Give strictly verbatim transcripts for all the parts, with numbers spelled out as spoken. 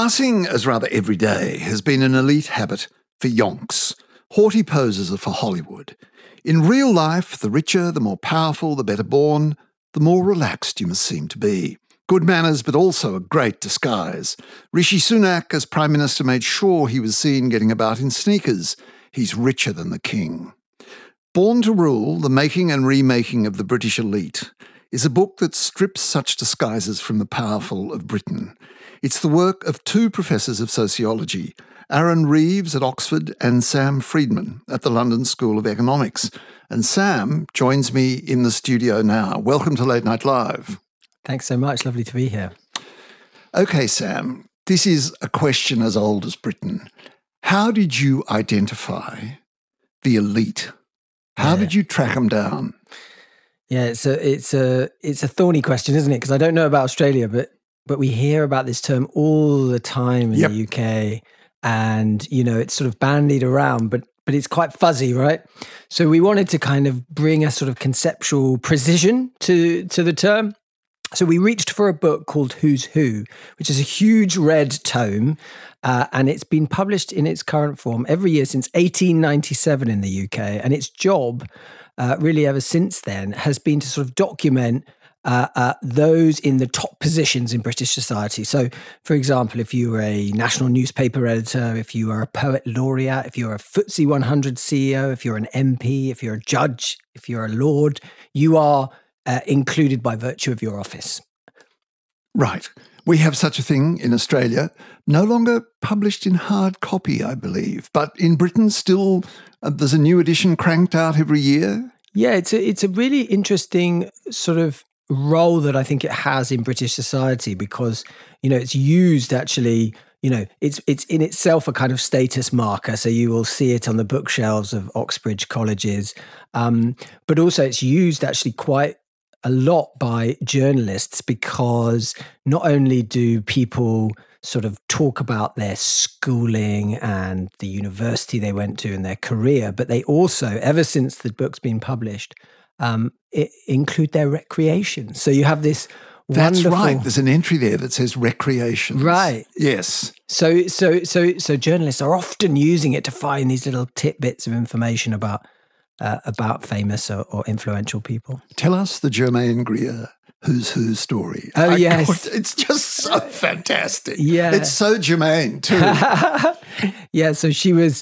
Passing as rather everyday has been an elite habit for yonks. Haughty poses are for Hollywood. In real life, the richer, the more powerful, the better born, the more relaxed you must seem to be. Good manners, but also a great disguise. Rishi Sunak, as Prime Minister, made sure he was seen getting about in sneakers. He's richer than the king. Born to Rule, The Making and Remaking of the British Elite, is a book that strips such disguises from the powerful of Britain. It's the work of two professors of sociology, Aaron Reeves at Oxford and Sam Friedman at the London School of Economics. And Sam joins me in the studio now. Welcome to Late Night Live. Thanks so much. Lovely to be here. Okay, Sam, this is a question as old as Britain. How did you identify the elite? How yeah. did you track them down? Yeah, it's a it's a it's a thorny question, isn't it? Because I don't know about Australia, but but we hear about this term all the time in yep. the U K. And, you know, it's sort of bandied around, but but it's quite fuzzy, right? So we wanted to kind of bring a sort of conceptual precision to, to the term. So we reached for a book called Who's Who, which is a huge red tome, uh, and it's been published in its current form every year since eighteen ninety-seven in the U K. And its job, uh, really ever since then, has been to sort of document Uh, uh, those in the top positions in British society. So, for example, if you were a national newspaper editor, if you are a poet laureate, if you're a F T S E one hundred C E O, if you're an M P, if you're a judge, if you're a lord, you are uh, included by virtue of your office. Right. We have such a thing in Australia, no longer published in hard copy, I believe, but in Britain still uh, there's a new edition cranked out every year. Yeah, it's a, it's a really interesting sort of role that I think it has in British society because, you know, it's used actually, you know, it's it's in itself a kind of status marker. So you will see it on the bookshelves of Oxbridge colleges. Um, but also it's used actually quite a lot by journalists because not only do people sort of talk about their schooling and the university they went to and their career, but they also, ever since the book's been published, Um, it, include their recreation. So you have this That's wonderful... right. There's an entry there that says recreation. Right. Yes. So so so so journalists are often using it to find these little tidbits of information about uh, about famous or, or influential people. Tell us the Germaine Greer Who's Who story. Oh, I, yes. God, it's just so fantastic. Yeah. It's so Germaine too. Yeah, so she was...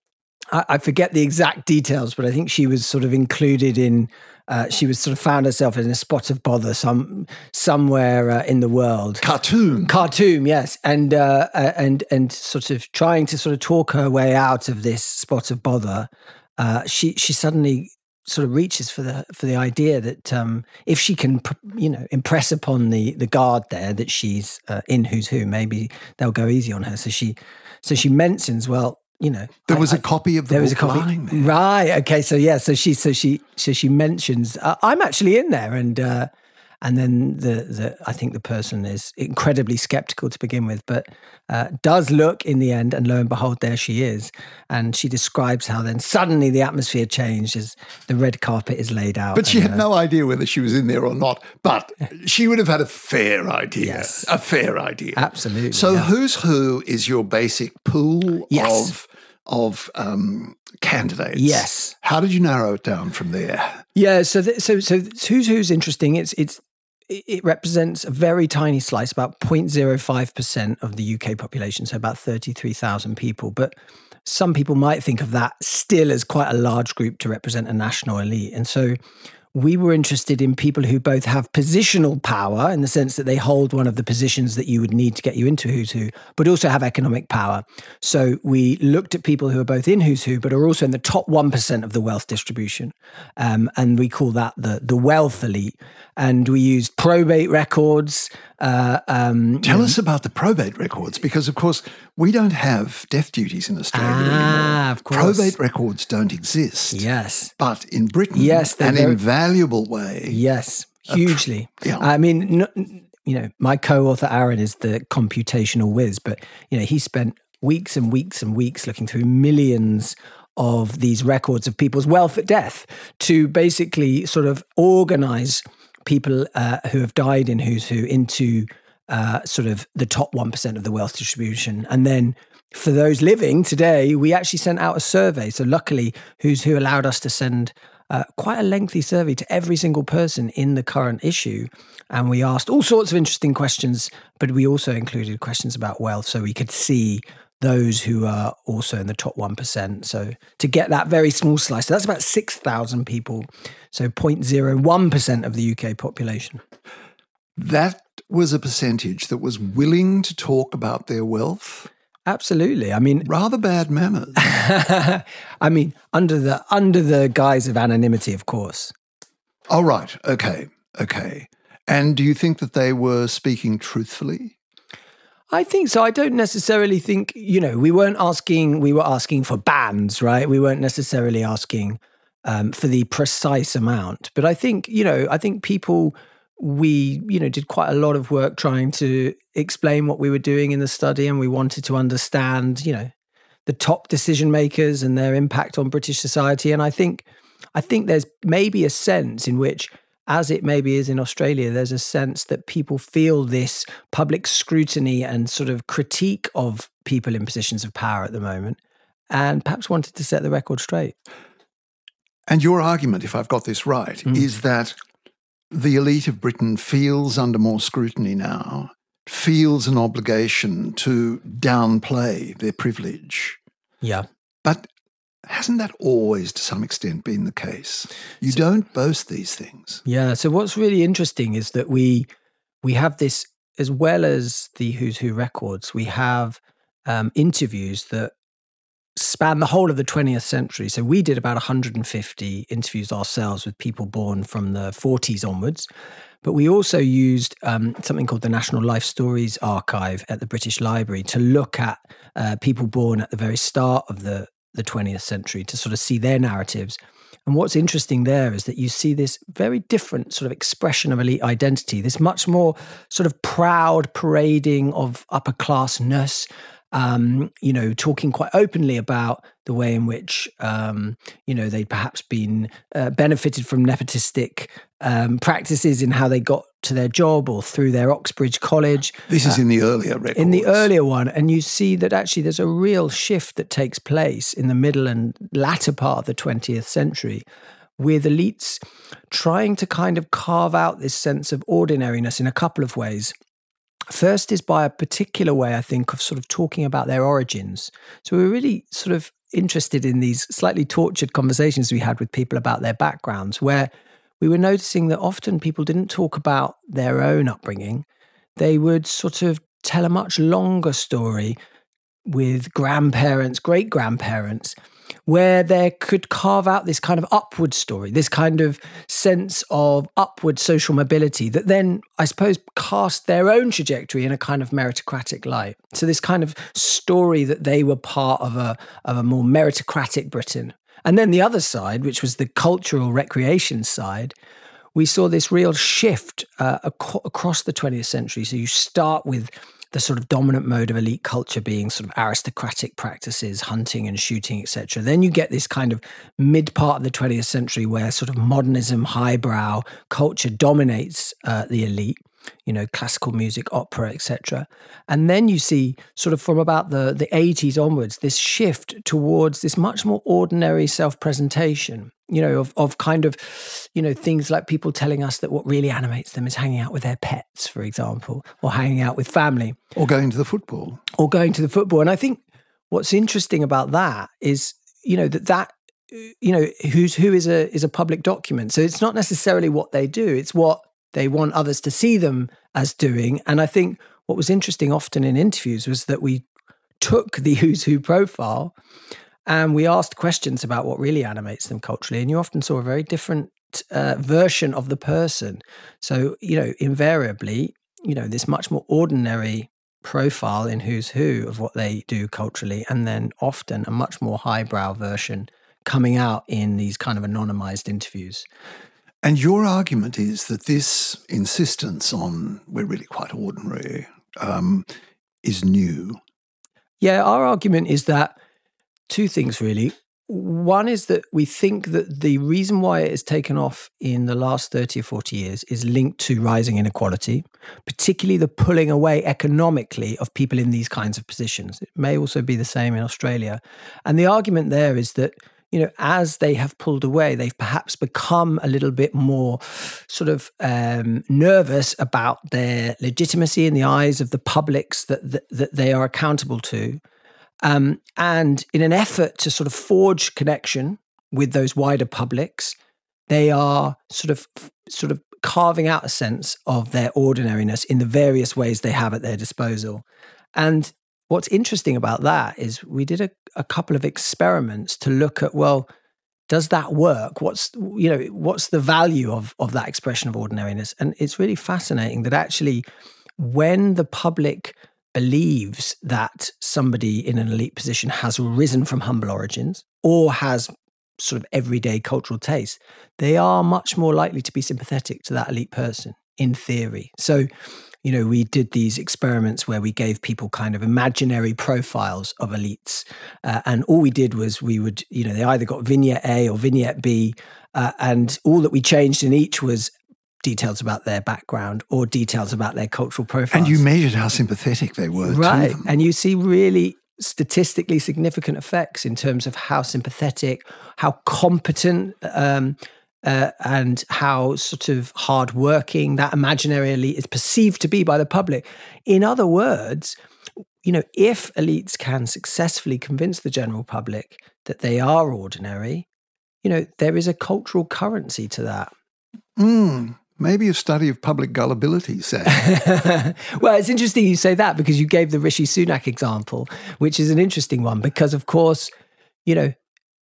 I forget the exact details, but I think she was sort of included in, uh, she was sort of found herself in a spot of bother some somewhere uh, in the world. Khartoum. Khartoum, yes. And, uh, and, and sort of trying to sort of talk her way out of this spot of bother, uh, she, she suddenly sort of reaches for the, for the idea that um, if she can, you know, impress upon the, the guard there that she's uh, in Who's Who, maybe they'll go easy on her. So she, so she mentions, well, you know, there was I, a copy of the there book was a copy. lying there. Right. Okay. So yeah. So she. So she. So she mentions uh, I'm actually in there, and uh, and then the the I think the person is incredibly skeptical to begin with, but uh, does look in the end, and lo and behold, there she is, and she describes how then suddenly the atmosphere changed as the red carpet is laid out. But she and, had uh, no idea whether she was in there or not. But she would have had a fair idea. Yes. A fair idea. Absolutely. So yeah. Who's Who is your basic pool Yes. of of um, candidates. Yes. How did you narrow it down from there? Yeah. So th- so so Who's Who's interesting. It's it's it represents a very tiny slice, about zero point zero five percent of the U K population, so about thirty-three thousand people. But some people might think of that still as quite a large group to represent a national elite. And so we were interested in people who both have positional power in the sense that they hold one of the positions that you would need to get you into Who's Who, but also have economic power. So we looked at people who are both in Who's Who, but are also in the top one percent of the wealth distribution. Um, and we call that the, the wealth elite. And we used probate records. Uh, um, Tell us about the probate records, because, of course, we don't have death duties in Australia ah, anymore. Of course. Probate records don't exist. Yes. But in Britain, yes, an very, invaluable way. Yes, hugely. Pr- yeah. I mean, no, you know, my co-author, Aaron, is the computational whiz, but, you know, he spent weeks and weeks and weeks looking through millions of these records of people's wealth at death to basically sort of organize people uh, who have died in Who's Who into uh, sort of the top one percent of the wealth distribution. And then for those living today, we actually sent out a survey. So luckily, Who's Who allowed us to send uh, quite a lengthy survey to every single person in the current issue. And we asked all sorts of interesting questions, but we also included questions about wealth so we could see those who are also in the top one percent. So to get that very small slice, so that's about six thousand people. So zero point zero one percent of the U K population. That was a percentage that was willing to talk about their wealth? Absolutely. I mean, rather bad manners. I mean, under the under the guise of anonymity, of course. Oh, right. Okay. Okay. And do you think that they were speaking truthfully? I think so. I don't necessarily think, you know, we weren't asking, we were asking for bands, right? We weren't necessarily asking um, for the precise amount. But I think, you know, I think people, we, you know, did quite a lot of work trying to explain what we were doing in the study, and we wanted to understand, you know, the top decision makers and their impact on British society. And I think, I think there's maybe a sense in which, as it maybe is in Australia, there's a sense that people feel this public scrutiny and sort of critique of people in positions of power at the moment, and perhaps wanted to set the record straight. And your argument, if I've got this right, mm. is that the elite of Britain feels under more scrutiny now, feels an obligation to downplay their privilege. Yeah. But hasn't that always, to some extent, been the case? You so, don't boast these things. Yeah. So what's really interesting is that we we have this, as well as the Who's Who records, we have um, interviews that span the whole of the twentieth century. So we did about one hundred fifty interviews ourselves with people born from the forties onwards. But we also used um, something called the National Life Stories Archive at the British Library to look at uh, people born at the very start of the the twentieth century, to sort of see their narratives. And what's interesting there is that you see this very different sort of expression of elite identity, this much more sort of proud parading of upper classness, um, you know, talking quite openly about the way in which, um, you know, they'd perhaps been uh, benefited from nepotistic um, practices in how they got to their job or through their Oxbridge College. This is uh, in the earlier records. In the earlier one. And you see that actually there's a real shift that takes place in the middle and latter part of the twentieth century, with elites trying to kind of carve out this sense of ordinariness in a couple of ways. First is by a particular way, I think, of sort of talking about their origins. So we were really sort of interested in these slightly tortured conversations we had with people about their backgrounds, where we were noticing that often people didn't talk about their own upbringing. They would sort of tell a much longer story with grandparents, great-grandparents, where they could carve out this kind of upward story, this kind of sense of upward social mobility that then, I suppose, cast their own trajectory in a kind of meritocratic light. So this kind of story that they were part of a, of a more meritocratic Britain. And then the other side, which was the cultural recreation side, we saw this real shift uh, ac- across the twentieth century. So you start with the sort of dominant mode of elite culture being sort of aristocratic practices, hunting and shooting, et cetera. Then you get this kind of mid part of the twentieth century where sort of modernism, highbrow culture dominates uh, the elite, you know, classical music, opera, et cetera. And then you see sort of from about the, the eighties onwards, this shift towards this much more ordinary self-presentation, you know, of, of kind of, you know, things like people telling us that what really animates them is hanging out with their pets, for example, or hanging out with family. Or going to the football. Or going to the football. And I think what's interesting about that is, you know, that that, you know, Who's Who is a is a public document. So it's not necessarily what they do, it's what they want others to see them as doing. And I think what was interesting often in interviews was that we took the Who's Who profile and we asked questions about what really animates them culturally. And you often saw a very different uh, version of the person. So, you know, invariably, you know, this much more ordinary profile in Who's Who of what they do culturally, and then often a much more highbrow version coming out in these kind of anonymized interviews. And your argument is that this insistence on we're really quite ordinary um, is new. Yeah, our argument is that two things really. one is that we think that the reason why it has taken off in the last thirty or forty years is linked to rising inequality, particularly the pulling away economically of people in these kinds of positions. It may also be the same in Australia. And the argument there is that, you know, as they have pulled away, they've perhaps become a little bit more sort of um, nervous about their legitimacy in the eyes of the publics that, that, that they are accountable to. Um, and in an effort to sort of forge connection with those wider publics, they are sort of sort of carving out a sense of their ordinariness in the various ways they have at their disposal. And what's interesting about that is we did a, a couple of experiments to look at, well, does that work? What's, you know, what's the value of, of that expression of ordinariness? And it's really fascinating that actually when the public believes that somebody in an elite position has risen from humble origins or has sort of everyday cultural taste, they are much more likely to be sympathetic to that elite person in theory. So, you know, we did these experiments where we gave people kind of imaginary profiles of elites. Uh, and all we did was we would, you know, they either got vignette A or vignette B. Uh, and all that we changed in each was details about their background or details about their cultural profiles. And you measured how sympathetic they were right. to them. And you see really statistically significant effects in terms of how sympathetic, how competent, um, uh, and how sort of hardworking that imaginary elite is perceived to be by the public. In other words, you know, if elites can successfully convince the general public that they are ordinary, you know, there is a cultural currency to that. Mm. Maybe a study of public gullibility, Sam. Well, it's interesting you say that because you gave the Rishi Sunak example, which is an interesting one because, of course, you know,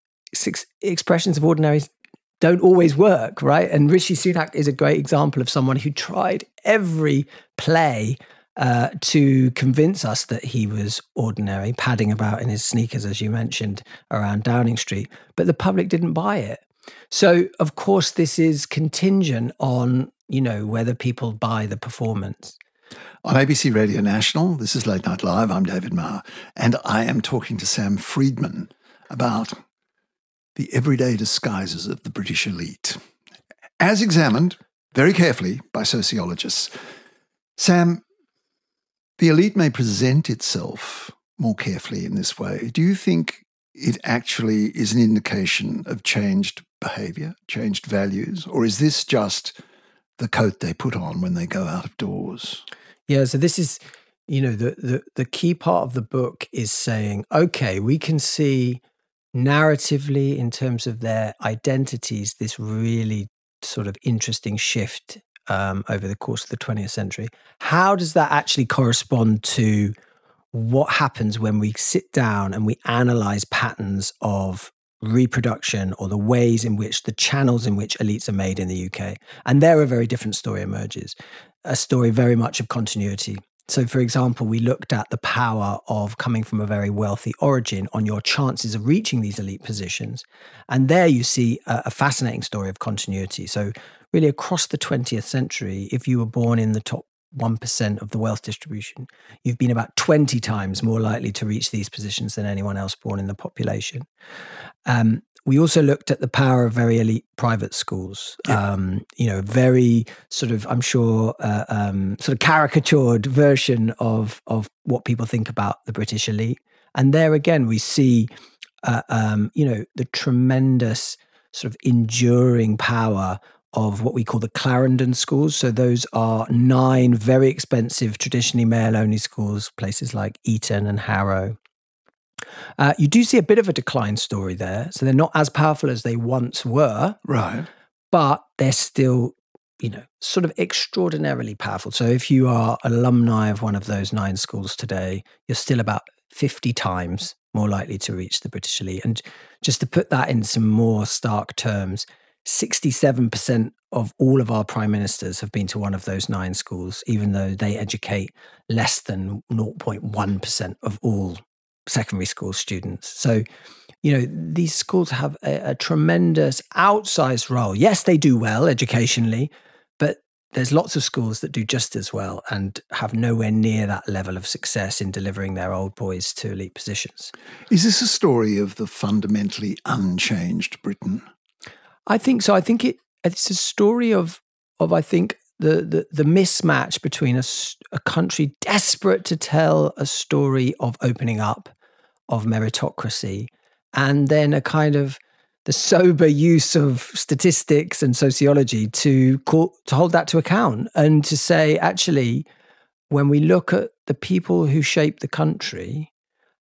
six expressions of ordinary don't always work, right? And Rishi Sunak is a great example of someone who tried every play uh, to convince us that he was ordinary, padding about in his sneakers, as you mentioned, around Downing Street. But the public didn't buy it. So, of course, this is contingent on, you know, whether people buy the performance. On A B C Radio National, this is Late Night Live. I'm David Marr, and I am talking to Sam Friedman about the everyday disguises of the British elite, as examined very carefully by sociologists. Sam, the elite may present itself more carefully in this way. Do you think it actually is an indication of changed behaviour, changed values, or is this just the coat they put on when they go out of doors? Yeah, so this is, you know, the, the, the key part of the book is saying, okay, we can see narratively in terms of their identities, this really sort of interesting shift um, over the course of the twentieth century. How does that actually correspond to what happens when we sit down and we analyze patterns of reproduction or the ways in which the channels in which elites are made in the U K? And there a very different story emerges, a story very much of continuity. So, for example, we looked at the power of coming from a very wealthy origin on your chances of reaching these elite positions. And there you see a, a fascinating story of continuity. So really across the twentieth century, if you were born in the top one percent of the wealth distribution, you've been about twenty times more likely to reach these positions than anyone else born in the population. Um, we also looked at the power of very elite private schools, yeah. um, you know, very sort of, I'm sure, uh, um, sort of caricatured version of, of what people think about the British elite. And there again, we see, uh, um, you know, the tremendous sort of enduring power of what we call the Clarendon schools. So those are nine very expensive, traditionally male-only schools, places like Eton and Harrow. Uh, you do see a bit of a decline story there. So they're not as powerful as they once were. Right. But they're still, you know, sort of extraordinarily powerful. So if you are alumni of one of those nine schools today, you're still about fifty times more likely to reach the British elite. And just to put that in some more stark terms, sixty-seven percent of all of our prime ministers have been to one of those nine schools, even though they educate less than zero point one percent of all secondary school students. So, you know, these schools have a, a tremendous outsized role. Yes, they do well educationally, but there's lots of schools that do just as well and have nowhere near that level of success in delivering their old boys to elite positions. Is this a story of the fundamentally unchanged Britain? I think so. I think it, it's a story of, of I think, the, the, the mismatch between a, a country desperate to tell a story of opening up, of meritocracy, and then a kind of the sober use of statistics and sociology to call, to hold that to account and to say, actually, when we look at the people who shape the country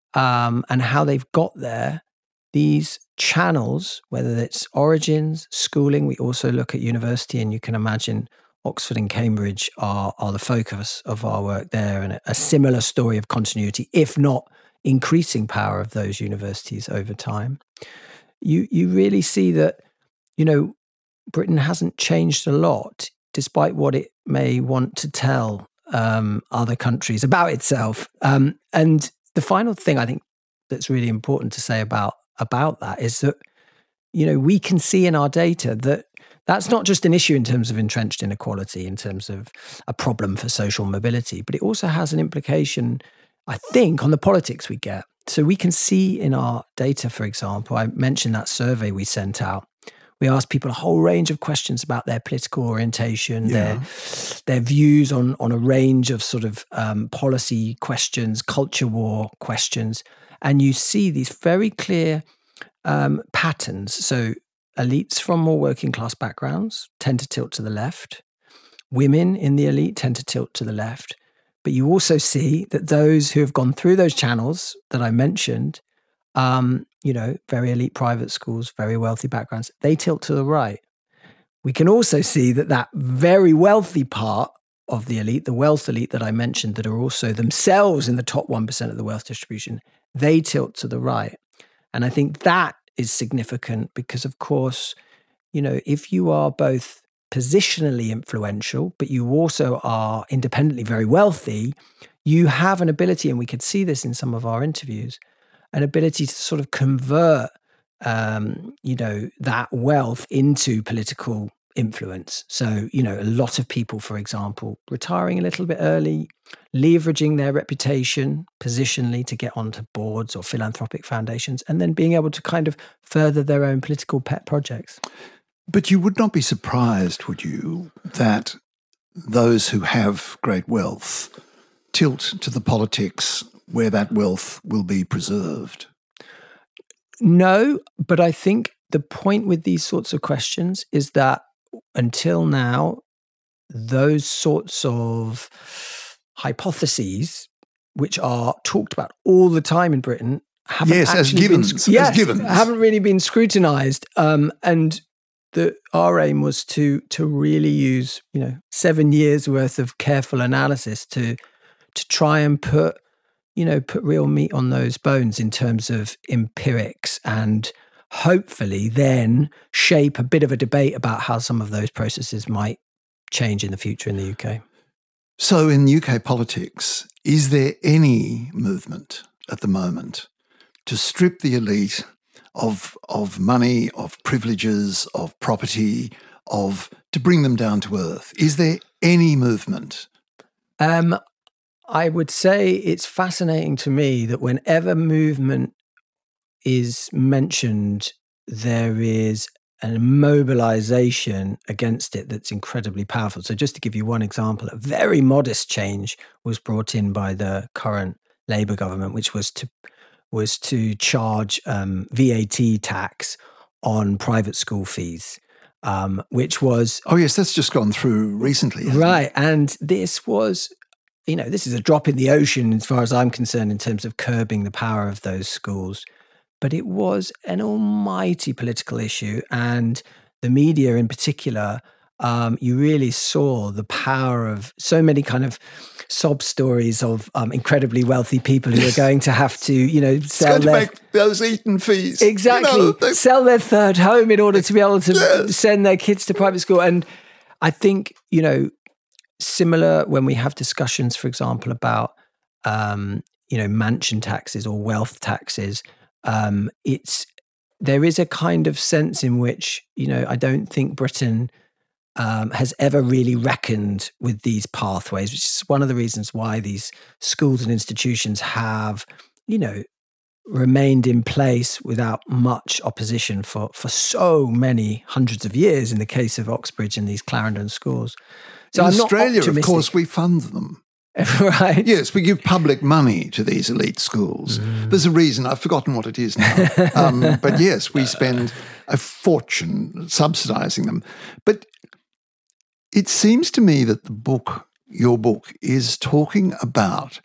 um, and how they've got there, these channels, whether it's origins, schooling, we also look at university, and you can imagine Oxford and Cambridge are, are the focus of our work there, and a, a similar story of continuity, if not increasing power of those universities over time. You you really see that, you know, Britain hasn't changed a lot, despite what it may want to tell um, other countries about itself. Um, and the final thing I think that's really important to say about about that is that, you know, we can see in our data that that's not just an issue in terms of entrenched inequality, in terms of a problem for social mobility, but it also has an implication, I think, on the politics we get. So we can see in our data, for example, I mentioned that survey we sent out. We asked people a whole range of questions about their political orientation, yeah. their their views on, on a range of sort of um, policy questions, culture war questions. And you see these very clear um, patterns. So elites from more working class backgrounds tend to tilt to the left. Women in the elite tend to tilt to the left. But you also see that those who have gone through those channels that I mentioned, um, you know, very elite private schools, very wealthy backgrounds, they tilt to the right. We can also see that that very wealthy part of the elite, the wealth elite that I mentioned, that are also themselves in the top one percent of the wealth distribution, they tilt to the right. And I think that is significant because, of course, you know, if you are both positionally influential, but you also are independently very wealthy, you have an ability, and we could see this in some of our interviews, an ability to sort of convert, um, you know, that wealth into political influence. So, you know, a lot of people, for example, retiring a little bit early, leveraging their reputation positionally to get onto boards or philanthropic foundations, and then being able to kind of further their own political pet projects. But you would not be surprised, would you, that those who have great wealth tilt to the politics where that wealth will be preserved? No, but I think the point with these sorts of questions is that until now, those sorts of hypotheses, which are talked about all the time in Britain, haven't yes, actually as givens, been, yes, as givens. haven't really been scrutinized. Um, and the our aim was to to really use, you know, seven years worth of careful analysis to to try and put, you know, put real meat on those bones in terms of empirics, and hopefully then shape a bit of a debate about how some of those processes might change in the future in the U K. So in U K politics, is there any movement at the moment to strip the elite of of money, of privileges, of property, of to bring them down to earth? Is there any movement? Um, I would say it's fascinating to me that whenever movement is mentioned, there is a mobilization against it that's incredibly powerful. So just to give you one example, a very modest change was brought in by the current Labour government, which was to was to charge um, V A T tax on private school fees, um, which was... Oh, yes, that's just gone through recently. Right. And this was, you know, this is a drop in the ocean as far as I'm concerned in terms of curbing the power of those schools. But it was an almighty political issue. And the media in particular, um, you really saw the power of so many kind of sob stories of um, incredibly wealthy people who are going to have to, you know, sell it's going their... to make those Eton fees. Exactly. You know, they... Sell their third home in order to be able to yes. send their kids to private school. And I think, you know, similar when we have discussions, for example, about, um, you know, mansion taxes or wealth taxes, um, it's, there is a kind of sense in which, you know, I don't think Britain um, has ever really reckoned with these pathways, which is one of the reasons why these schools and institutions have, you know, remained in place without much opposition for, for so many hundreds of years in the case of Oxbridge and these Clarendon schools. So in I'm Australia, not of course, we fund them. Right. Yes, we give public money to these elite schools. Mm. There's a reason, I've forgotten what it is now. Um, but yes, we spend a fortune subsidising them. But it seems to me that the book, your book, is talking about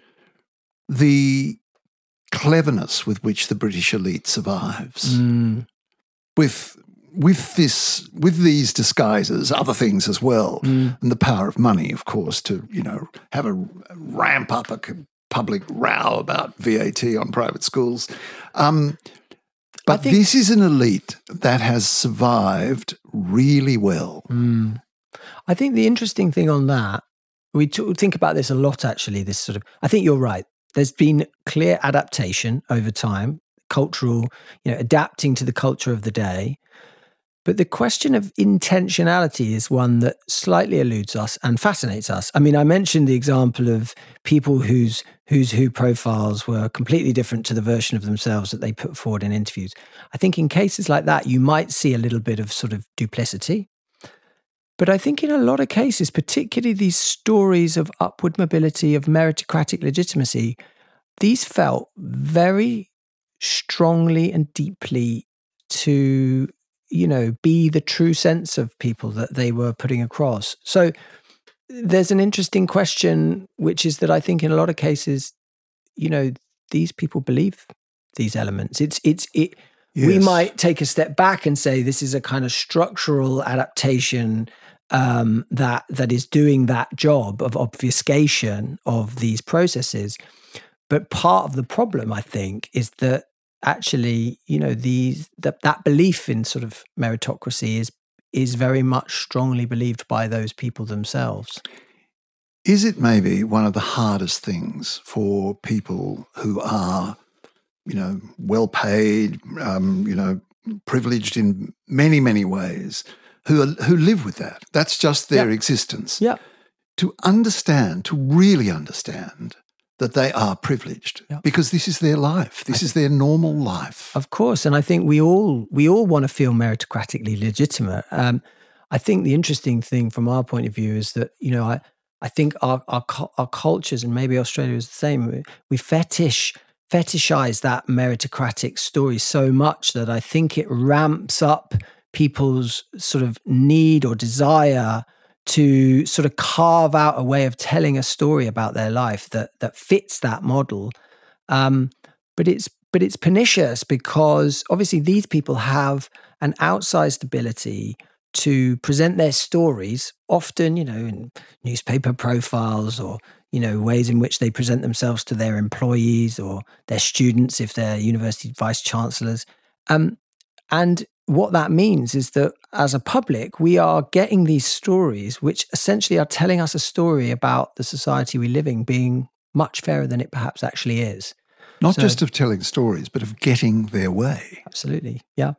the cleverness with which the British elite survives. Mm. With with this with these disguises, other things as well, mm. and the power of money, of course, to, you know, have a ramp up a public row about V A T on private schools. Um, but think, this is an elite that has survived really well. Mm. I think the interesting thing on that, we t- think about this a lot, actually, this sort of, I think you're right. There's been clear adaptation over time, cultural, you know, adapting to the culture of the day. But the question of intentionality is one that slightly eludes us and fascinates us. I mean, I mentioned the example of people whose whose who profiles were completely different to the version of themselves that they put forward in interviews. I think in cases like that, you might see a little bit of sort of duplicity. But I think in a lot of cases, particularly these stories of upward mobility, of meritocratic legitimacy, these felt very strongly and deeply to, you know, be the true sense of people that they were putting across. So there's an interesting question, which is that I think in a lot of cases, you know, these people believe these elements. It's, it's, it, yes. We might take a step back and say this is a kind of structural adaptation um, that that is doing that job of obfuscation of these processes. But part of the problem, I think, is that actually, you know, these that that belief in sort of meritocracy is is very much strongly believed by those people themselves. Is it maybe one of the hardest things for people who are, you know, well paid, um, you know, privileged in many, many ways, who are, who live with that? That's just their yeah. existence. Yeah. To understand, to really understand that they are privileged yeah. because this is their life. This I, is their normal life. Of course. And I think we all we all want to feel meritocratically legitimate. Um, I think the interesting thing from our point of view is that, you know, I, I think our, our our cultures, and maybe Australia is the same, we fetish fetishize that meritocratic story so much that I think it ramps up people's sort of need or desire to sort of carve out a way of telling a story about their life that that fits that model. Um, but it's but it's pernicious because obviously these people have an outsized ability to present their stories, often, you know, in newspaper profiles or, you know, ways in which they present themselves to their employees or their students if they're university vice chancellors. Um, and what that means is that as a public, we are getting these stories which essentially are telling us a story about the society we live in being much fairer than it perhaps actually is. Not so, just of telling stories, but of getting their way. Absolutely, yeah.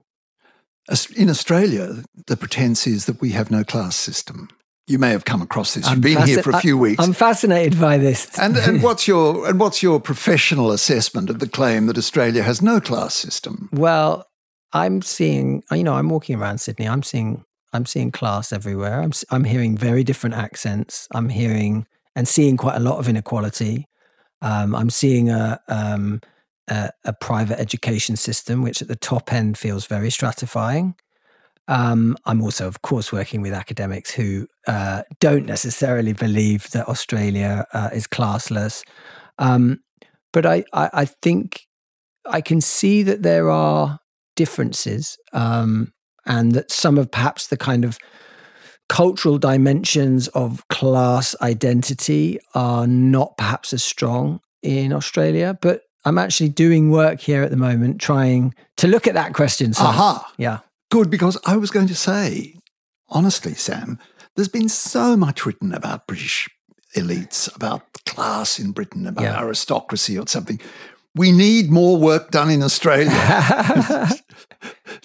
In Australia, the pretense is that we have no class system. You may have come across this. You've I'm been fasc- here for a few weeks. I'm fascinated by this. and and what's your and what's your professional assessment of the claim that Australia has no class system? Well, I'm seeing, you know, I'm walking around Sydney. I'm seeing, I'm seeing class everywhere. I'm, I'm hearing very different accents. I'm hearing and seeing quite a lot of inequality. Um, I'm seeing a, um, a a private education system, which at the top end feels very stratifying. Um, I'm also, of course, working with academics who uh, don't necessarily believe that Australia uh, is classless. Um, but I, I, I think I can see that there are differences, um, and that some of perhaps the kind of cultural dimensions of class identity are not perhaps as strong in Australia. But I'm actually doing work here at the moment trying to look at that question. So, Aha. Yeah. Good, because I was going to say, honestly, Sam, there's been so much written about British elites, about class in Britain, about yeah. aristocracy or something. We need more work done in Australia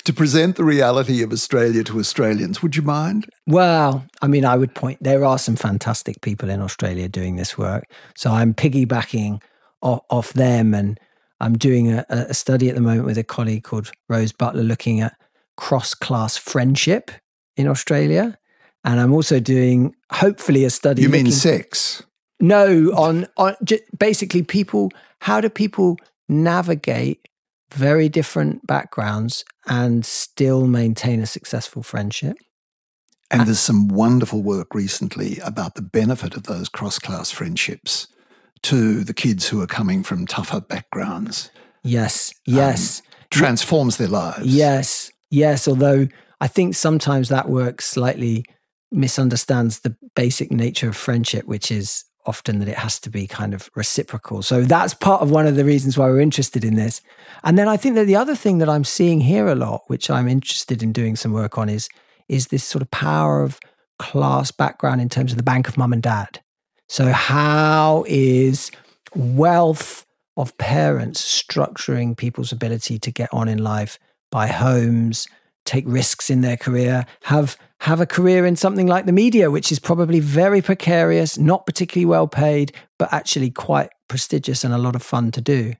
to present the reality of Australia to Australians. Would you mind? Well, I mean, I would point, there are some fantastic people in Australia doing this work. So I'm piggybacking off, off them, and I'm doing a, a study at the moment with a colleague called Rose Butler looking at cross-class friendship in Australia. And I'm also doing, hopefully, a study. You mean looking, sex? No, on, on just basically people, how do people navigate very different backgrounds and still maintain a successful friendship? And there's some wonderful work recently about the benefit of those cross-class friendships to the kids who are coming from tougher backgrounds. Yes, yes. Um, transforms their lives. Yes, yes. Although I think sometimes that work slightly misunderstands the basic nature of friendship, which is often that it has to be kind of reciprocal. So that's part of one of the reasons why we're interested in this. And then I think that the other thing that I'm seeing here a lot, which I'm interested in doing some work on, is, is this sort of power of class background in terms of the bank of mum and dad. So how is wealth of parents structuring people's ability to get on in life, buy homes, take risks in their career, have have a career in something like the media, which is probably very precarious, not particularly well paid, but actually quite prestigious and a lot of fun to do.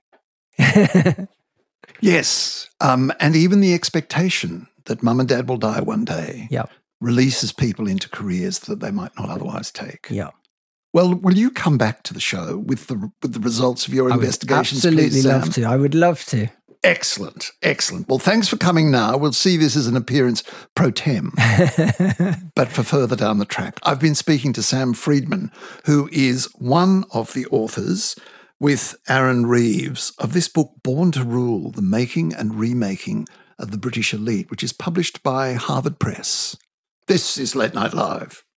Yes, um, and even the expectation that mum and dad will die one day yep. releases people into careers that they might not otherwise take. Yeah. Well, will you come back to the show with the with the results of your I investigations, would absolutely please, Sam? love to. I would love to. Excellent, excellent. Well, thanks for coming now. We'll see this as an appearance pro tem, but for further down the track. I've been speaking to Sam Freedman, who is one of the authors with Aaron Reeves of this book, Born to Rule, The Making and Remaking of the British Elite, which is published by Harvard Press. This is Late Night Live.